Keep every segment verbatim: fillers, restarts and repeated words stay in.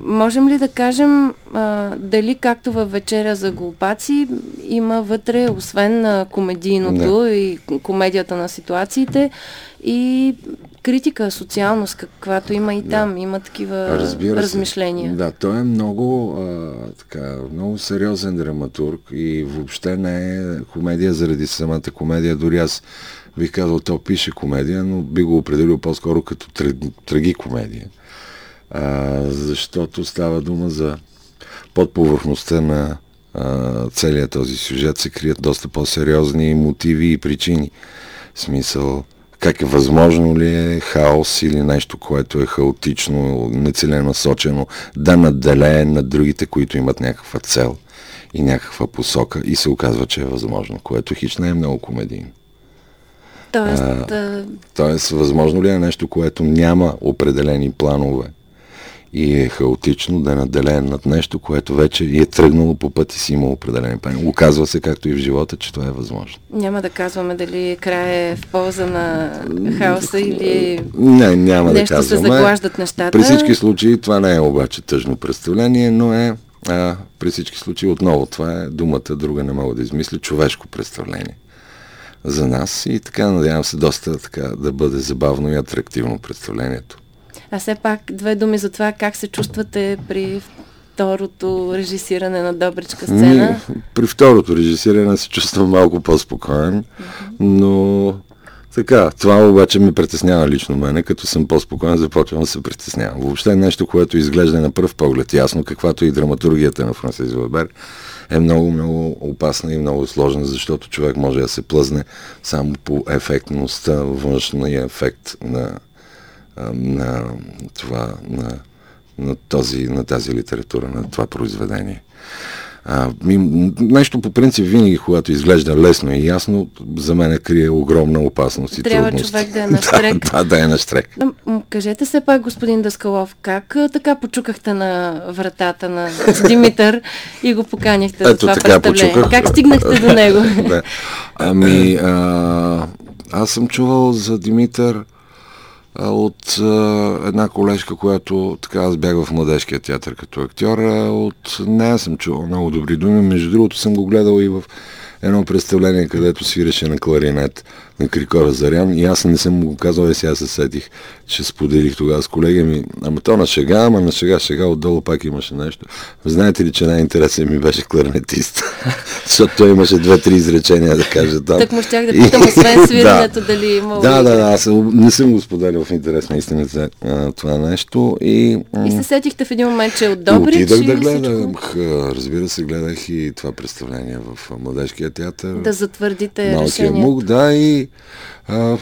можем ли да кажем а, дали както във Вечеря за глупаци има вътре, освен на комедийното да. и комедията на ситуациите, и критика, социалност, каквато има и там, да. Има такива размишления. Да, той е много, а, така, много сериозен драматург и въобще не е комедия заради самата комедия. Дори аз бих казал, то пише комедия, но би го определил по-скоро като трагикомедия. А, защото става дума за под повърхността на а, целият този сюжет се крият доста по-сериозни мотиви и причини. В смисъл, как е възможно ли е хаос или нещо, което е хаотично, нецеленасочено, да надделее над другите, които имат някаква цел и някаква посока, и се оказва, че е възможно, което хич не е много комедийно. Тоест, а, да... тоест, възможно ли е нещо, което няма определени планове и е хаотично, да наделее над нещо, което вече е тръгнало по пъти си, има определени планове. Оказва се, както и в живота, че това е възможно. Няма да казваме дали край е в полза на хаоса или не, няма нещо да казваме. Се заглаждат нещата. При всички случаи това не е обаче тъжно представление, но е а, при всички случаи отново това е думата, друга не мога да измисля, човешко представление за нас и така надявам се доста така да бъде забавно и атрактивно представлението. А все пак две думи за това как се чувствате при второто режисиране на Добричка сцена? Ми, при второто режисиране се чувствам малко по-спокоен, mm-hmm. но така, това обаче ме притеснява лично мене, като съм по-спокоен, започвам да се притеснявам. Въобще нещо, което изглежда на пръв поглед ясно, каквато и драматургията на Франсис Вебер, е много, много опасна и много сложна, защото човек може да се плъзне само по ефектността, външния ефект на, на това, на, на, този, на тази литература, на това произведение. А, ми, нещо по принцип винаги, когато изглежда лесно и ясно, за мен крие огромна опасност и трябва трудност. Трябва човек да е на штрек. да, да е на штрек. Да, кажете се пак, господин Даскалов, как така почукахте на вратата на Димитър и го поканихте за това представление? Почуках. Как стигнахте до него? да. Ами, а, аз съм чувал за Димитър от а, една колежка, която така аз бях в Младежкия театър като актьор. От нея съм чувал много добри думи. Между другото съм го гледал и в едно представление, където свиреше на кларинет на Крикора Зарян и аз не съм му го казал, и сега се сетих, че споделих тогава с колеги ми, ама то на шега, ама на шега, шега отдолу пак имаше нещо. Знаете ли, че най-интересен ми беше кларнетист, защото той имаше две-три изречения да каже там. Так му щях да питам, освен свирането, да, дали имало... Да, да, да, аз не съм го споделил в интерес на истината това нещо. И, и се сетихте в един момент, че е от Добрич? Отидах да гледам, разбира се, гледах и това представление в Младежкия театър. Да затвърдите Малкия решението. Мук, да, и а,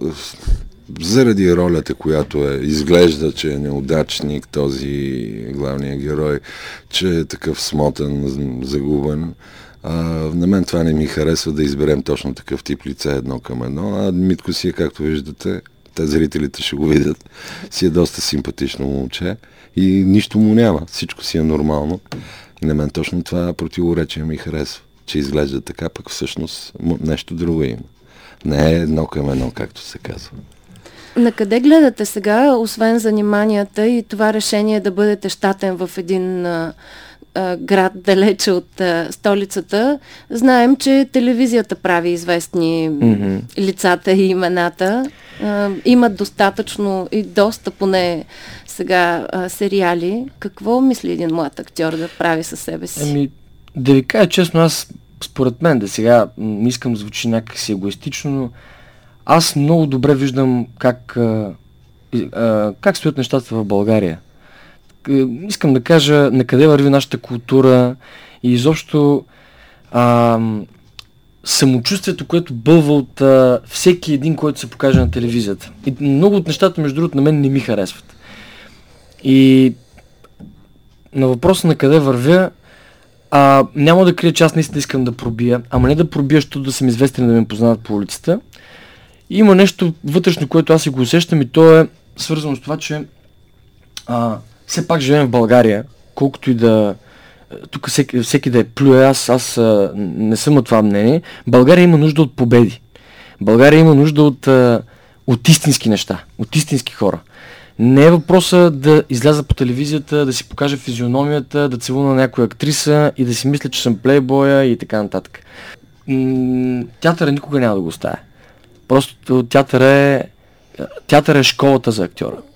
заради ролята, която е, изглежда, че е неудачник, този главният герой, че е такъв смотан, загубен. А, на мен това не ми харесва да изберем точно такъв тип лице едно към едно, а Митко си е, както виждате, те зрителите ще го видят, си е доста симпатично момче и нищо му няма, всичко си е нормално и на мен точно това противоречие ми харесва, че изглежда така, пък всъщност нещо друго има. Не е едно към едно, както се казва. На къде гледате сега, освен заниманията и това решение да бъдете щатен в един а, а, град далече от а, столицата? Знаем, че телевизията прави известни mm-hmm. лицата и имената. А, имат достатъчно и доста поне сега а, сериали. Какво мисли един млад актьор да прави със себе си? Ами, да ви кажа честно, аз според мен, да сега не искам да звучи някакси егоистично, но аз много добре виждам как, а, а, как стоят нещата в България. Искам да кажа на къде върви нашата култура и изобщо а, самочувствието, което бълва от а, всеки един, който се покаже на телевизията. И много от нещата, между другото, на мен не ми харесват. И на въпроса на къде вървя, А, няма да крия, че аз наистина искам да пробия, ама не да пробия, защото да съм известен, да ме познават по улицата. И има нещо вътрешно, което аз си го усещам и то е свързано с това, че а, все пак живеем в България, колкото и да... Тук всеки, всеки да е плюе, аз, аз а, не съм от това мнение. България има нужда от победи. България има нужда от, а, от истински неща, от истински хора. Не е въпроса да изляза по телевизията, да си покажа физиономията, да целуна някоя актриса и да си мисля, че съм плейбоя и така нататък. М- театъра никога няма да го оставя. Просто театър е, театър е школата за актьора.